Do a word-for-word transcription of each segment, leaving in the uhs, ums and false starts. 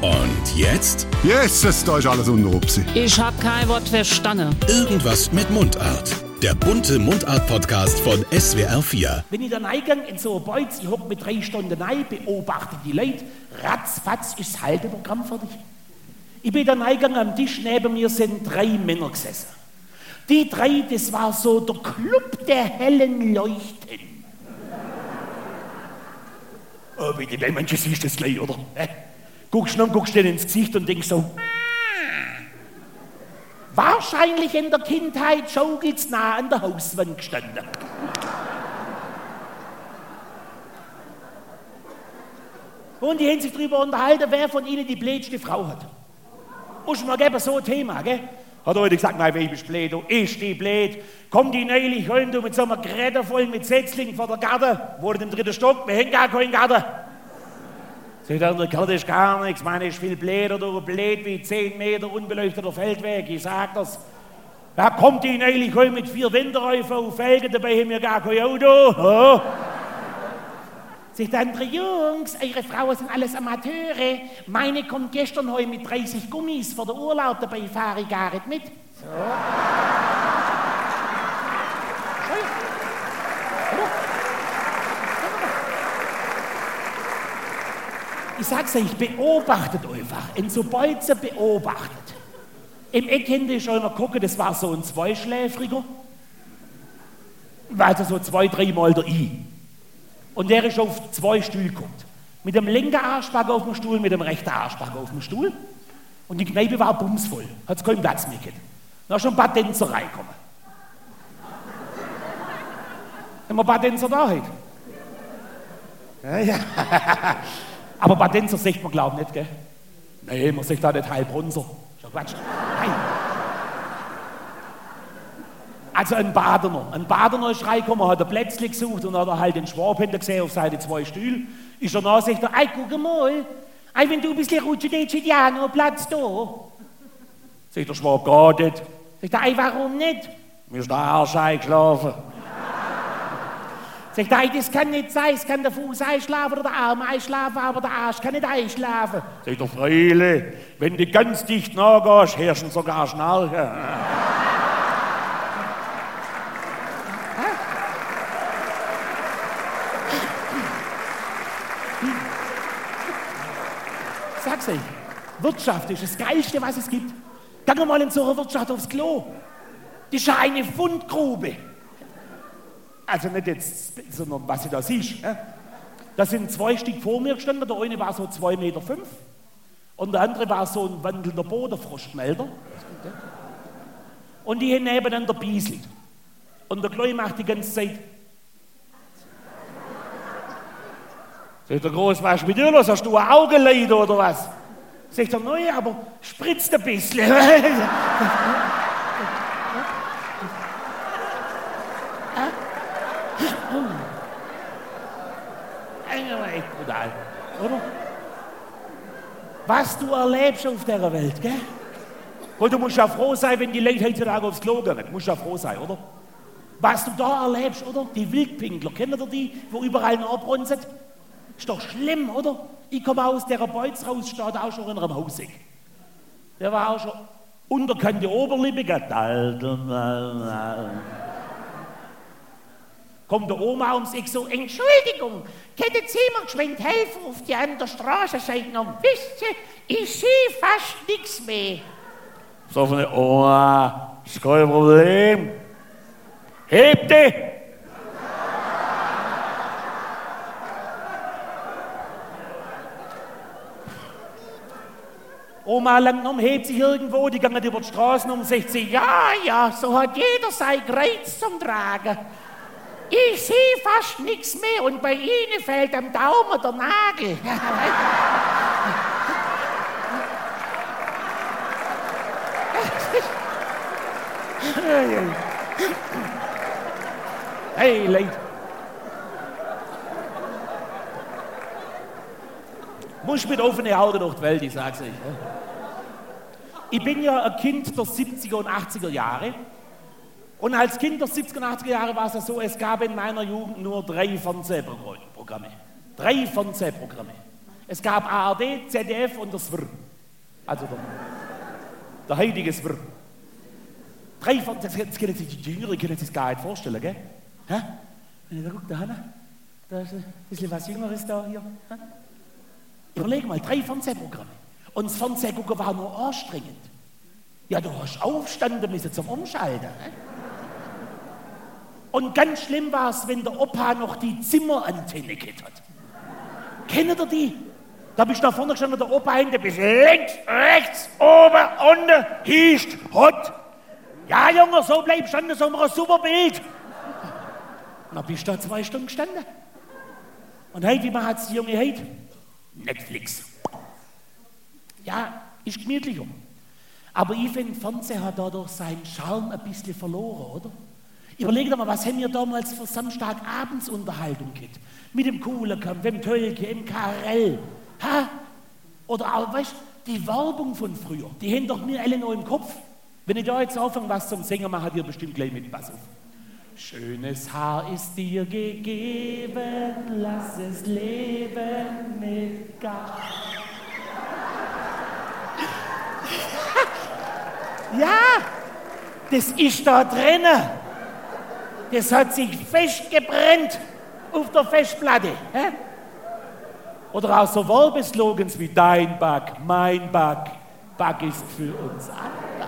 Und jetzt? Jesus, da ist alles unter Rupsi. Ich hab kein Wort verstanden. Irgendwas mit Mundart. Der bunte Mundart-Podcast von S W R vier. Wenn ich dann eingang in so ein Beuz, ich hock mit drei Stunden rein, beobachte die Leute, ratzfatz ist das Halteprogramm fertig. Ich bin dann eingang, am Tisch neben mir sind drei Männer gesessen. Die drei, das war so der Club der hellen Leuchten. Oh, bitte, wenn manche siehst du das gleich, oder? Äh? Guckst du guckst denen ins Gesicht und denkst so, wahrscheinlich in der Kindheit schaukelt's nah an der Hauswand gestanden. Und die haben sich darüber unterhalten, wer von ihnen die blödste Frau hat. Muss man geben, so ein Thema, gell? Hat heute gesagt, nein, wer ist blöd, du ist die blöd. Kommt die neulich heim, du mit so einem Gerät voll mit Setzlingen vor der Garten, wurde im dritten Stock, wir haben gar keinen Garten. Sagt er, der Kerl ist gar nichts, meine ist viel blöder, du blöd wie zehn Meter unbeleuchteter Feldweg, ich sag das. Da kommt die neulich heim mit vier Winterreifen auf Felgen, dabei haben wir gar kein Auto. Oh. Sagt der andere, Jungs, eure Frauen sind alles Amateure. Meine kommt gestern heim mit dreißig Gummis vor der Urlaub, dabei fahre ich gar nicht mit. So. Ich sag's euch, beobachtet einfach, in so Bolzen beobachtet. Im Eck hinten ist einer gucken, das war so ein Zweischläfriger. Also so zwei, dreimal der I. Und der ist auf zwei Stühle geguckt. Mit dem linken Arschback auf dem Stuhl, mit dem rechten Arschback auf dem Stuhl. Und die Kneipe war bumsvoll, hat's keinen Platz mehr gehabt. Da ist schon ein paar Tänzer reingekommen. Haben wir ein paar Tänzer da heute? Ja, ja. Aber ein paar Tänzer sieht man, glaube ich, nicht, gell? Nein, man sieht da nicht Heilbronzer. Ist ja Quatsch. Nein. Also ein Badener. Ein Badener ist reingekommen, hat ein Plätzchen gesucht und hat er halt den Schwab hinter gesehen auf seine zwei Stühle. Ist er nach, sagt er, ey, guck mal, ey, wenn du ein bisschen rutschst, dann ist ja noch Platz da. Sagt der Schwab, gar nicht. Sagt er, ey, warum nicht? Mir ist der Arsch eingeschlafen. Sagt er, ey, das kann nicht sein, es kann der Fuß einschlafen oder der Arm einschlafen, aber der Arsch kann nicht einschlafen. Sagt er, Freile, wenn du ganz dicht nachgehst, herrschen sogar Schnarchen. Sag's euch, Wirtschaft ist das Geilste, was es gibt. Geh mal in so einer Wirtschaft aufs Klo. Das ist ja eine Fundgrube. Also nicht jetzt, sondern was du da siehst. Äh? Da sind zwei Stück vor mir gestanden, der eine war so zwei Meter fünf und der andere war so ein wandelnder Bodenfroschmelder. Und die haben nebeneinander bieselt. Und der Kleine macht die ganze Zeit. Sagt der Groß, was ist mit dir los? Hast du ein Augenleid oder was? Sagt er, nein, aber spritzt ein bisschen. Echt brutal, oder? Was du erlebst auf dieser Welt, gell? Und du musst ja froh sein, wenn die Leute heutzutage aufs Klo gehen. Du musst ja froh sein, oder? Was du da erlebst, oder? Die Wildpinkler, kennt ihr die, wo überall nachbronzen? Ist doch schlimm, oder? Ich komme aus der Beuz raus, steht auch schon in einem Haus. Der war auch schon unterkante Oberlippe, gehabt. Kommt der Oma ums Eck so, Entschuldigung, könnten Sie mir geschwind helfen auf die andere Straßenseite noch? Wisst ihr, ich sehe fast nichts mehr. So von der Oma, ist kein Problem. Heb dich! Oma langt um, hebt sich irgendwo, die gehen über die Straßen um, sagt sie, ja, ja, so hat jeder sein Kreuz zum Tragen. Ich sehe fast nichts mehr und bei Ihnen fällt am Daumen der Nagel. Hey, Leute. Muss mit offenen Augen durch die Welt, ich sag's euch. Ich bin ja ein Kind der siebziger und achtziger Jahre. Und als Kind der siebziger und achtziger Jahre war es ja so, es gab in meiner Jugend nur drei Fernsehprogramme. Drei Fernsehprogramme. Es gab A R D, Z D F und das S W R. Also der, der heutige S W R. Drei von, das können sich die Jüngeren können sich das gar nicht vorstellen, gell? Hä? Wenn ich da gucke, da hinten, da ist ein bisschen was Jüngeres da hier. Hä? Überleg mal, drei Fernsehprogramme. Und das Fernsehgucken war nur anstrengend. Ja, du hast aufstanden müssen zum Umschalten. Hä? Und ganz schlimm war es, wenn der Opa noch die Zimmerantenne gehabt hat. Kennt ihr die? Da bist du da vorne gestanden, der Opa hinten, bist links, rechts, oben, unten, hiest, hot. Ja, Junge, so bleib standen, so haben wir ein super Bild. Und dann bist du da zwei Stunden gestanden. Und heute, wie macht es die Junge heute? Netflix. Ja, ist gemütlicher. Aber ich finde, Fernsehen hat dadurch seinen Charme ein bisschen verloren, oder? Überleg dir mal, was haben wir damals für Samstagabendsunterhaltung gehabt? Mit dem Kuhlenkampf, dem Tölke, im K R L. Ha? Oder auch, weißt du, die Werbung von früher, die haben doch mir alle noch im Kopf. Wenn ich da jetzt anfange, was zum Singen mache, hat ihr bestimmt gleich mit. Pass auf. Schönes Haar ist dir gegeben, lass es leben mit Gas. Ja, das ist da drinnen. Das hat sich festgebrennt auf der Festplatte. Hä? Oder auch so Werbeslogans wie dein Back, mein Back, Back ist für uns alle.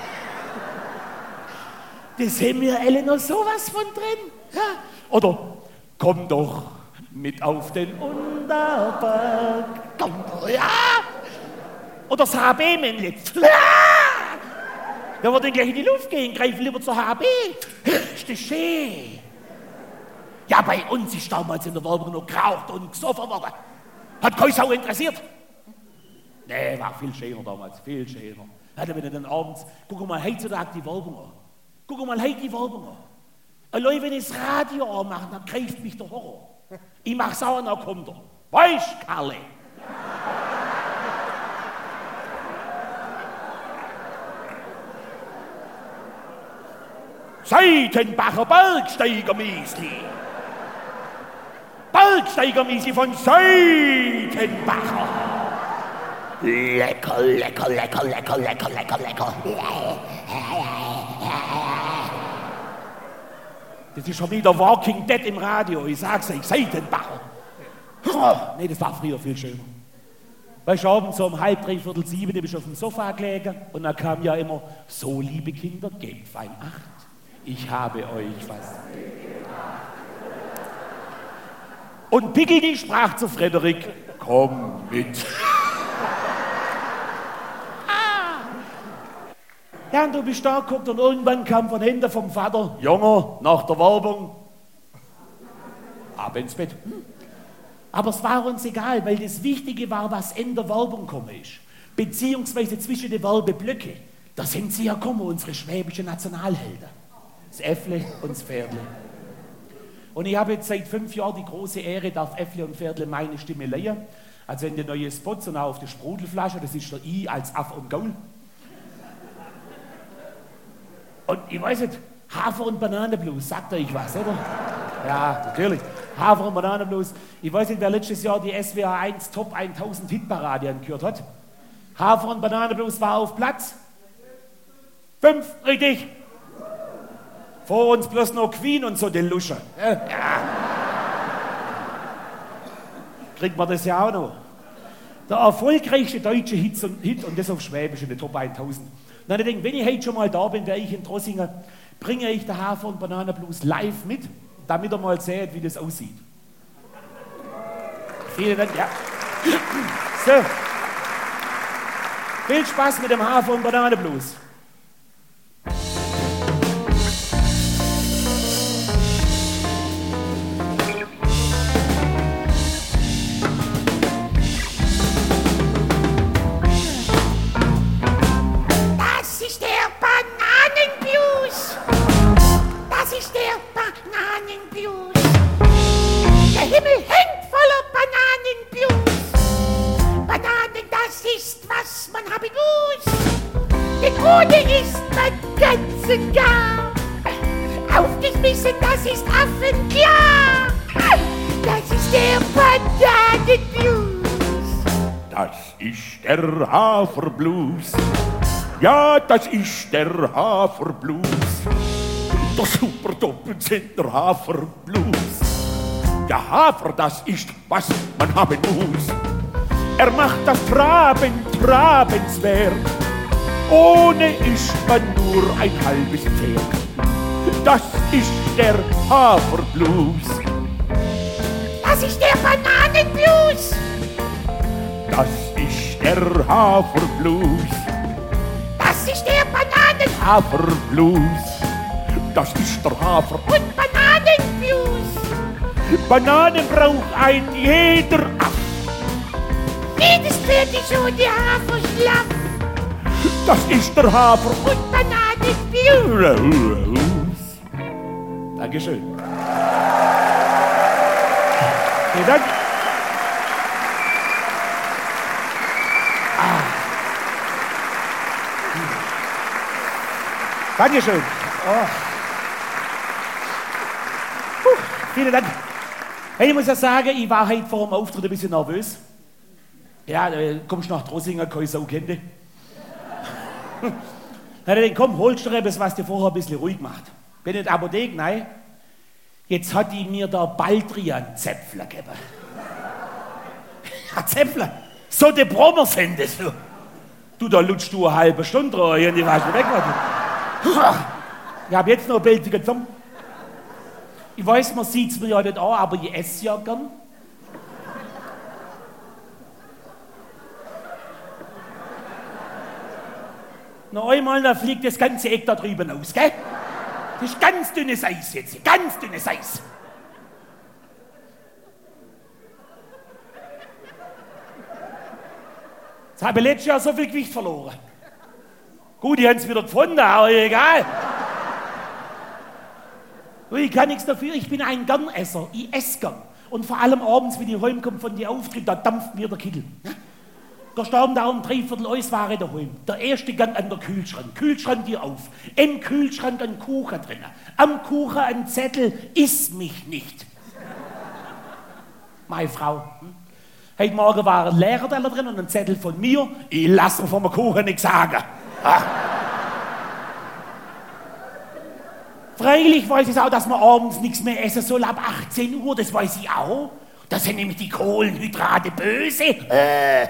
Das haben wir alle noch sowas von drin. Ja? Oder komm doch mit auf den Unterberg. Komm doch, ja. Oder das H B-Männchen. Da wird dann gleich in die Luft gehen, greifen lieber zur H B. Ist das schön. Ja, bei uns ist damals in der Werbung noch geraucht und gesoffen worden. Hat keine Sau interessiert. Nee, war viel schöner damals, viel schöner. Hatte wenn dann abends, guck mal heutzutage die Werbung an. Guck mal heute die Werbung an. Allein wenn ich das Radio anmache, dann greift mich der Horror. Ich mach's auch, dann kommt er. Weißt, Karle? Seitenbacher Bergsteigermiesli. Bergsteigermiesli von Seitenbacher. Lecker, lecker, lecker, lecker, lecker, lecker, lecker. Das ist schon wieder Walking Dead im Radio, ich sag's euch, Seitenbacher. Oh, nee, das war früher viel schöner. Weißt du, abends so um halb, dreiviertel sieben, bin ich auf dem Sofa gelegen und dann kam ja immer, so liebe Kinder, gebt fein Acht. Ich habe euch was. Und Pickeldi sprach zu Frederik, komm mit. Ja, und du bist da geguckt und irgendwann kam von hinten vom Vater, Junge, nach der Werbung, ab ins Bett. Hm. Aber es war uns egal, weil das Wichtige war, was in der Werbung gekommen ist. Beziehungsweise zwischen den Werbeblöcke. Da sind sie ja gekommen, unsere schwäbischen Nationalhelden. Das Äffle und das Pferdle. Und ich habe jetzt seit fünf Jahren die große Ehre, darf Äffle und Pferdle meine Stimme leihen. Also in den neuen Spots und auch auf der Sprudelflasche, das ist der I als Aff und Gaul. Und ich weiß nicht, Hafer- und Bananenblues, sagt euch was, oder? Ja, natürlich. Hafer- und Bananenblues. Ich weiß nicht, wer letztes Jahr die S W R eins Top tausend Hitparade angehört hat. Hafer- und Bananenblues war auf Platz fünf, richtig. Vor uns bloß noch Queen und so die Lusche. Ja. Kriegt man das ja auch noch. Der erfolgreichste deutsche Hit und, Hit und das auf Schwäbisch in der Top tausend. Dann denke ich, wenn ich heute schon mal da bin, wäre ich in Trossingen, bringe ich den Hafer- und Bananenblues live mit, damit ihr mal seht, wie das aussieht. Vielen Dank, ja. So. Viel Spaß mit dem Hafer- und Bananenblues. Aufgeschmissen, das ist affenklar. Das ist der Bananenblues. das ist der Haferblues. Ja, das ist der Haferblues. Der super Doppelzentner Haferblues. Der Hafer, das ist, was man haben muss. Er macht das Traben trabenswert. Ohne ist man nur ein halbes Pferd. Das ist der Haferblues. Das ist der Bananenblues. Das ist der Haferblues. Das ist der Bananen- Haferblues. Das ist der Hafer- und Bananenblues. Bananen braucht ein jeder Aff. Jedes Pferd ist ohne Haferschlamm. Das ist der Hafer- und Bananenblues. Dankeschön. Vielen Dank. Ah. Dankeschön. Oh. Puh, vielen Dank. Hey, ich muss ja sagen, ich war heute vor dem Auftritt ein bisschen nervös. Ja, da kommst du nach Drossinger, kann ich so kennen. Dann hat er gesagt, komm, holst du etwas, was dir vorher ein bisschen ruhig macht. Bin in der Apotheke, nein. Jetzt hat die mir da Baldrian-Zäpfler gegeben. Ja, Zäpfler, so die Brommer sind das. Du, du da lutschst du eine halbe Stunde dran, und ich weiß nicht weg, was du. Ich habe jetzt noch ein Bild Zunge. Ich weiß, man sieht es mir ja nicht an, aber ich esse ja gern. Noch einmal, dann fliegt das ganze Eck da drüben aus, gell? Das ist ganz dünnes Eis jetzt, ganz dünnes Eis. Jetzt habe ich letztes Jahr so viel Gewicht verloren. Gut, die haben es wieder gefunden, aber egal. Ich kann nichts dafür, ich bin ein Gernesser, ich esse gern. Und vor allem abends, wenn ich heimkomme von den Auftritten, da dampft mir der Kittel. Da starben da um dreiviertel Eis war ich daheim. Der erste Gang an der Kühlschrank. Kühlschrank hier auf. Im Kühlschrank ein Kuchen drin. Am Kuchen ein Zettel, iss mich nicht. Meine Frau. Hm? Heute Morgen war ein Lehrerteller drin und ein Zettel von mir. Ich lasse mir von dem Kuchen nichts sagen. Ah. Freilich weiß ich auch, dass man abends nichts mehr essen soll ab achtzehn Uhr. Das weiß ich auch. Das sind nämlich die Kohlenhydrate böse. Äh.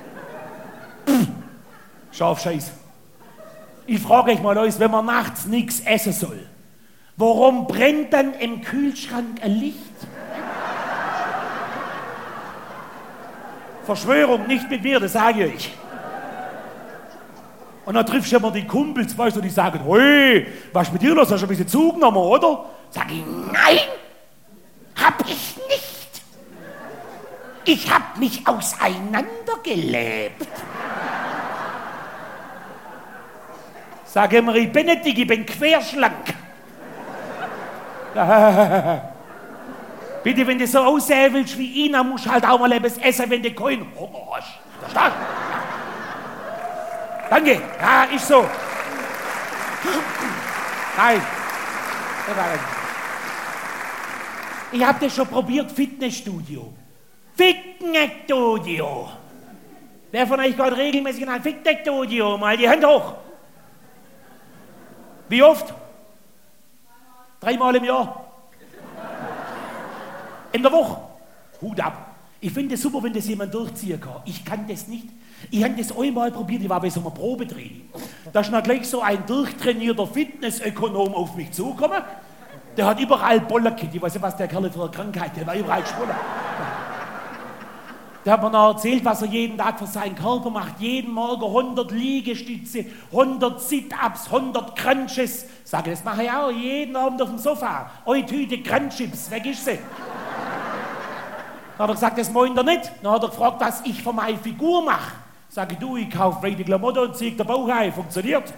Scharfscheiß. Ich frage euch mal, Leute, wenn man nachts nichts essen soll, warum brennt dann im Kühlschrank ein Licht? Verschwörung, nicht mit mir, das sage ich euch. Und dann triffst du immer die Kumpels, weißt du, die sagen, hey, was ist mit dir los, hast du ein bisschen zugenommen, oder? Sag ich, nein, hab ich nicht. Ich hab mich auseinandergelebt. Sag immer, ich bin nicht dick, ich bin querschlank. Bitte, wenn du so aussehen willst wie ihn, dann musst du halt auch mal etwas essen, wenn du keinen Hunger hast. Verstehst du? Danke. Ja, ist so. Nein. Ich habe das schon probiert, Fitnessstudio. Fitnessstudio. Wer von euch geht regelmäßig in ein Fitnessstudio? Mal die Hand hoch. Wie oft? Dreimal im Jahr. In der Woche. Hut ab. Ich finde es super, wenn das jemand durchziehen kann. Ich kann das nicht. Ich habe das einmal probiert, ich war bei so einem Probetraining. Da ist dann gleich so ein durchtrainierter Fitnessökonom auf mich zugekommen. Der hat überall Bollerkit. Ich weiß nicht, was der Kerl für eine Krankheit hat. Der war überall geschwollen. Der hat mir noch erzählt, was er jeden Tag für seinen Körper macht. Jeden Morgen hundert Liegestütze, hundert Sit-Ups, hundert Crunches. Sage, das mache ich auch jeden Abend auf dem Sofa. Eine Tüte Crunchips, weg ist sie. Dann hat er gesagt, das meint er nicht. Dann hat er gefragt, was ich für meine Figur mache. Sage, du, ich kaufe weite Klamotten und ziehe den Bauch ein. Funktioniert.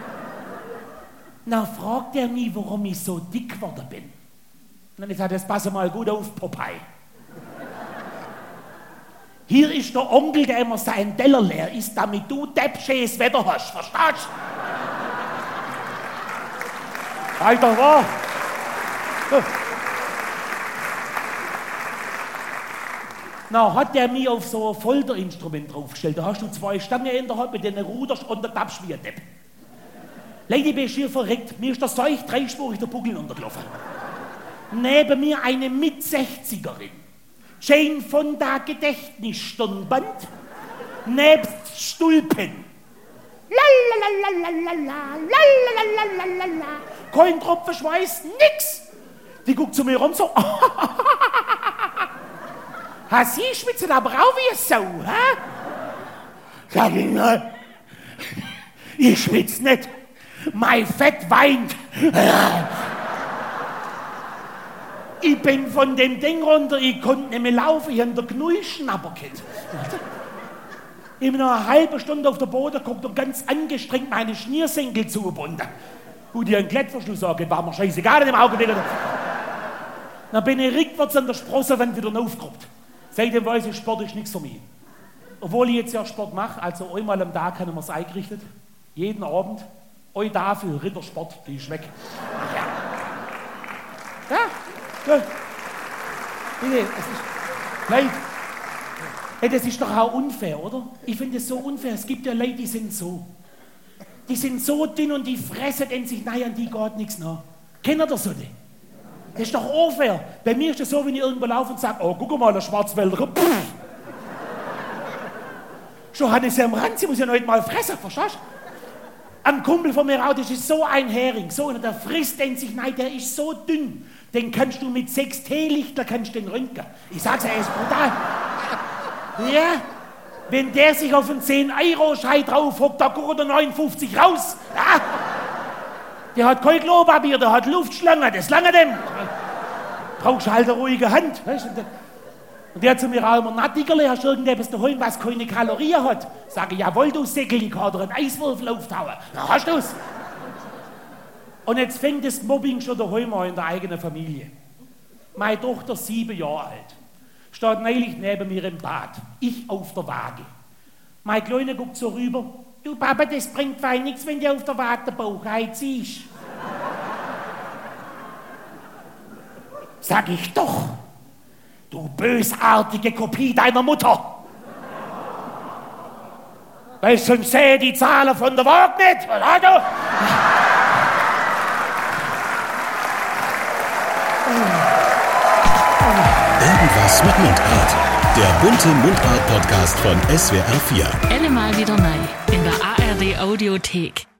Dann fragt er mich, warum ich so dick geworden bin. Und dann hat er gesagt, das passe mal gut auf, Popeye. Hier ist der Onkel, der immer seinen Teller leer isst, damit du deppschönes Wetter hast. Verstehst du? Alter, wahr? Na, hat der mir auf so ein Folterinstrument draufgestellt. Da hast du zwei Stangen in der Hand, mit denen ruderst und der Tapsch wie ein Depp. Lady, bin ich hier verreckt. Mir ist der Seuch dreispurig der Buckel untergelaufen. Neben mir eine Mit-sechzigerin. Jane Fonda Gedächtnisstirnband. Nebst Stulpen. Lalalalalalala, lalalalalalala. Kein Tropfen Schweiß, nix. Die guckt zu mir rum so. Ha, Sie schwitzen aber auch wie eine Sau, hä? Sag ich, nein. Ich schwitz nicht. Mein Fett weint. Ich bin von dem Ding runter, ich konnte nicht mehr laufen, ich hab den Knui schnappert. Ich bin noch eine halbe Stunde auf der Boden geguckt und ganz angestrengt meine Schnürsenkel zugebunden. Gut, die einen Klettverschluss sagen, war mir scheißegal in dem Augenblick. Dann bin ich rückwärts an der Sprossenwand wieder aufgeruppt. Seitdem weiß ich, Sport ist nichts für mich. Obwohl ich jetzt ja Sport mache, also einmal am Tag haben wir es eingerichtet. Jeden Abend. Eu dafür, Rittersport, die ist weg. Ja. Ja, gut. Bitte, es ist... Leute, hey, das ist doch auch unfair, oder? Ich finde es so unfair. Es gibt ja Leute, die sind so. Die sind so dünn und die fressen in sich, nein, an die geht nichts nach. Kennt ihr das so? Die? Das ist doch unfair. Bei mir ist das so, wenn ich irgendwo laufe und sage, oh, guck mal, der Schwarzwälder. Pff. Schon hat es ja am Rand, sie muss ja noch nicht mal fressen, verstehst du? Ein Kumpel von mir auch, das ist so ein Hering, so einer, der frisst in sich, nein, der ist so dünn. Den kannst du mit sechs Teelichter, kannst du den röntgen. Ich sag's ja, er ist brutal. Ja, wenn der sich auf einen zehn Euro Schein drauf hockt, da guckt er neunundfünfzig raus. Ja. Der hat kein Klopapier, der hat Luftschlange, das lange dem. Brauchst du halt eine ruhige Hand. Weißt du? Und der hat zu mir auch immer, na Dickerle, hast du irgendetwas daheim, was keine Kalorien hat? Sag ich, jawohl, du Säckel, ich kann dir einen Eiswürfel auftauen. Na, hast du's? Und jetzt fängt das Mobbing schon daheim an in der eigenen Familie. Meine Tochter, sieben Jahre alt, steht neulich neben mir im Bad. Ich auf der Waage. Mein Kleiner guckt so rüber. Du Papa, das bringt fein nichts, wenn du auf der Waage den Bauch einziehst. Sag ich doch. Du bösartige Kopie deiner Mutter. Weil sonst sehe die Zahlen von der Waage nicht. Oder du? Irgendwas mit Mundart. Der bunte Mundart-Podcast von S W R vier. Allemal wieder neu in der A R D Audiothek.